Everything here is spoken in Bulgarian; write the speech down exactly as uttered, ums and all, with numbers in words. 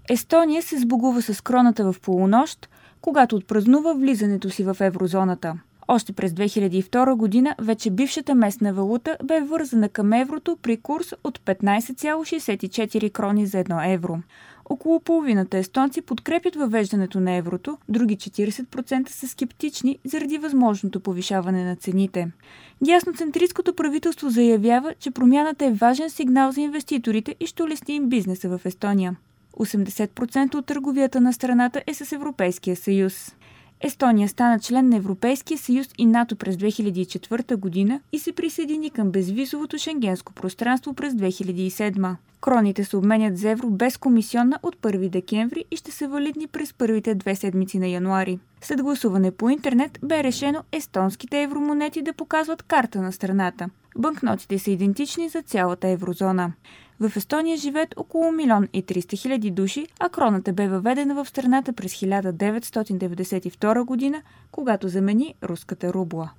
Естония се сбогува с кроната в полунощ, когато отпразнува влизането си в еврозоната. Още през две хиляди и втора година вече бившата местна валута бе вързана към еврото при курс от петнайсет цяло шейсет и четири крони за едно евро. Около половината естонци подкрепят въвеждането на еврото, други четирийсет процента са скептични заради възможното повишаване на цените. Дясноцентристското правителство заявява, че промяната е важен сигнал за инвеститорите и ще улесни им бизнеса в Естония. осемдесет процента от търговията на страната е с Европейския съюз. Естония стана член на Европейския съюз и НАТО през две хиляди и четвърта година и се присъедини към безвизовото шенгенско пространство през две хиляди и седма. Кроните се обменят за евро без комисионна от първи декември и ще са валидни през първите две седмици на януари. След гласуване по интернет бе решено естонските евромонети да показват карта на страната. Банкнотите са идентични за цялата еврозона. В Естония живеят около милион и триста хиляди души, а кроната бе въведена в страната през хиляда деветстотин деветдесет и втора година, когато замени руската рубла.